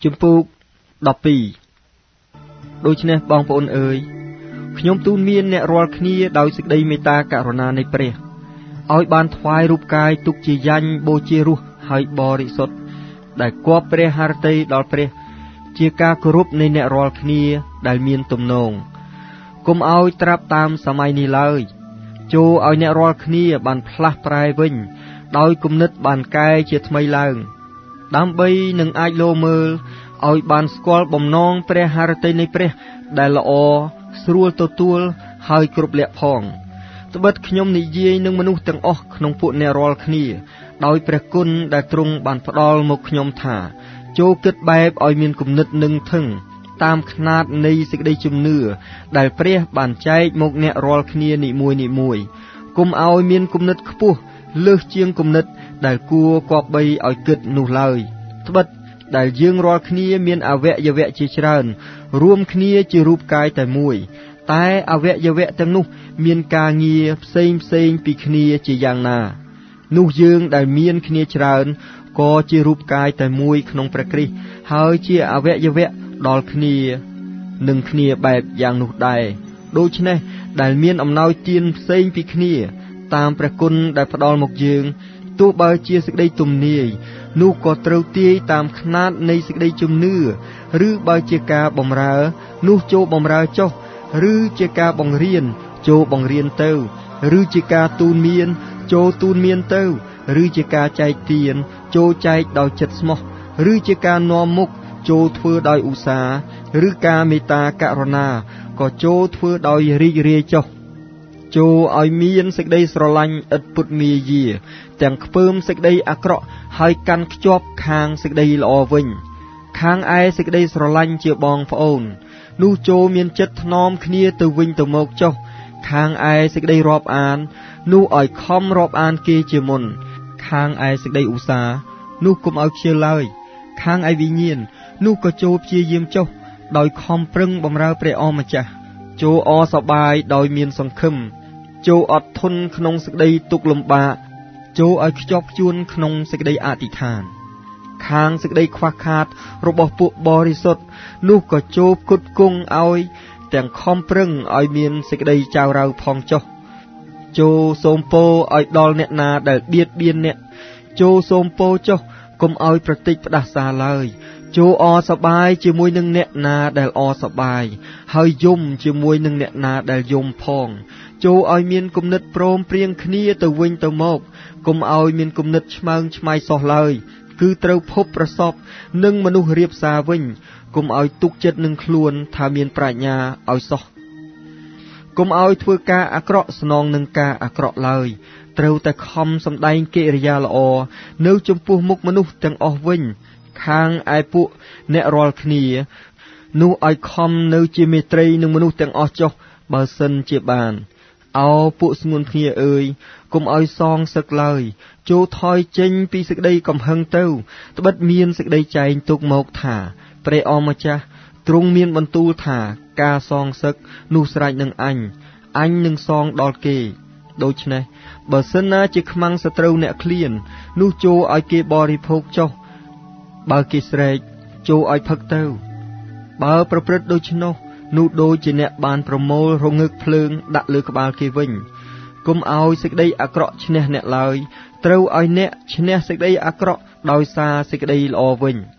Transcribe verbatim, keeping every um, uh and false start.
ជំពូកដប់ពីរដូច្នេះបងប្អូនអើយខ្ញុំទូលមានអ្នករាល់គ្នាដោយសេចក្តីមេត្តាករុណានៃព្រះឲ្យបានថ្វាយរូបកាយទុកជាយ៉ាញ់បូជារស់ហើយបរិសុទ្ធដែលគប់ព្រះハរតីដល់ព្រះជាការគោរពនៃអ្នករាល់គ្នាដែលមានទំនងកុំឲ្យត្រាប់តាមសម័យនេះឡើយចូលឲ្យអ្នករាល់គ្នាបានផ្លាស់ប្រែវិញដោយគំនិតបានកែជាថ្មីឡើងដើម្បីនឹងអាចលោមើលឲ្យបានស្គាល់បំណងព្រះハរតីនៃព្រះដែលល្អស្រួលទទួលហើយគ្រប់លក្ខផងត្បិតខ្ញុំនិយាយនឹងមនុស្សទាំងអស់ក្នុងពួកអ្នករាល់គ្នាដោយព្រះគុណដែលទ្រង់បានផ្ដល់មកខ្ញុំថាចូលគិតបែបឲ្យមានគំនិតនឹងធឹងតាមຂ្នាតនៃសេចក្តីជំនឿដែលព្រះបានចែកមកអ្នករាល់គ្នានីមួយនីមួយកុំឲ្យមានគំនិតខ្ពស់លើសជាងគំនិតដែលគួរគប្បីឲ្យគិតនោះឡើយត្បិតដែលយើងរាល់គ្នាមានអវយវៈជាច្រើនរួមគ្នាជារូបកាយតែមួយតែអវយវៈទាំងនោះមានការងារផ្សេងផ្សេងពីគ្នាជាយ៉ាងណានោះយើងដែលមានគ្នាច្រើនក៏ជារូបកាយតែមួយក្នុងព្រះគ្រីស្ទហើយជាអវយវៈដល់គ្នានឹងគ្នាបែបយ៉ាងនោះដែរដូច្នេះដែលមានអំណោយទានផ្សេងពីគ្នាតាមព្រះគុណដែលផ្ដល់មកយើងទោះបើជាសេចក្តីទំនាយនោះក៏ត្រូវទាយតាមຂ្នាតនៃសេចក្តីជំនឿឬបើជាការបម្រើនោះចូលបម្រើចុះឬជាការបង្រៀនចូលបង្រៀនទៅឬជាការទូន្មានចូលទូន្មានទៅឬជាការចែកទានចូលចែកដោយចិត្តស្មោះឬជាការនាំមុខចូលធ្វើដោយឧស្សាហ៍ឬការមេត្តាករុណាក៏ចូលធ្វើដោយរីករាយចុះចូលឲ្យមានសេចក្តីស្រឡាញ់ឥតពុតមាយាទាំងខ្ពើមសេចក្តីអាក្រក់ហើយកាន់ខ្ជាប់ខាងសេចក្តីល្អវិញខាងឯសេចក្តីស្រឡាញ់ជាបងប្អូននោះចូលមានចិត្តថ្នមគ្នាទៅវិញទៅមកចុះខាងឯសេចក្តីរាប់អាននោះឲ្យខំរាប់អានគេជាមុនខាងឯសេចក្តីឧស្សាហ៍នោះកុំឲ្យខ្ជិលឡើយខាងឯវិញ្ញាណនោះក៏ចូលព្យាយាមចុះដោយខំប្រឹងបម្រើព្រះអម្ចាស់ចូលអសប្បាយដោយមានសង្ឃឹមចូលអត់ធន់ក្នុងសេចក្តីទុក្ខលំបាកចូលឲ្យខ្ជាប់ខ្ជួនក្នុងសេចក្តីអធិដ្ឋានខាងសេចក្តីខ្វះខាតរបស់ពួកបរិសុទ្ធនោះក៏ចូលផ្គត់ផ្គង់ឲ្យទាំងខំប្រឹងឲ្យមានសេចក្តីចៅរៅផងចុះចូលសូមពរឲ្យដល់អ្នកណាដែលបៀតបៀនអ្នកចូលសូមពរចុះកុំឲ្យប្រតិចផ្ដាសាឡើយចូលអសប្បាយជាមួយនឹងអ្នកណាដែលអសប្បាយហើយយំជាមួយនឹងអ្នកណាដែលយំផងចូលឲ្យមានគំនិតព្រមព្រៀងគ្នាទៅវិញទៅមកកុំឲ្យមានគំនិតឆ្មើងឆ្មៃសោះឡើយគឺត្រូវភពប្រសពនឹងមនុស្សរៀបសារវិញកុំឲ្យទុកចិត្តនឹងខ្លួនថាមានប្រាជ្ញាឲ្យសោះកុំឲ្យធ្វើការអាក្រក់ស្នងនឹងការអាក្រក់ឡើយត្រូវតែខំសម្ដែងកិរិយាល្អនៅចំពោះមុខមនុស្សទាំងអស់វិញខាងឯពួកអ្នករាល់គ្នានោះឲ្យខំនៅជាមេត្រីនឹងមនុស្សទាំងអស់ចុះបើសិនជាបានអោពួកស្ងួនភ្ងាអើយកុំឲ្យសងសឹកឡើយចូលថយចេញពីសេចក្តីកំហឹងទៅត្បិតមានសេចក្តីចែងទុកមកថាព្រះអម្ចាស់ទ្រង់មានបន្ទូលថាការសងសឹកនោះស្រេចនឹងអញអញនឹងសងដល់គេដូច្នេះបើសិនណាជាខ្មាំងសត្រូវអ្នកឃ្លាននោះចូលឲ្យគេបរិភោគចុះបើគេស្រែកចូលឲ្យផឹកទៅបើប្រព្រឹត្តដូច្នោះនោះដូចជាអ្នកបានប្រមូលរងើកភ្លើងដាក់លើក្បាលគេវិញកុំឲ្យសេចក្តីអាក្រក់ឈ្នះអ្នកឡើយត្រូវឲ្យអ្នកឈ្នះសេចក្តីអាក្រក់ដោយសារសេចក្តីល្អវិញ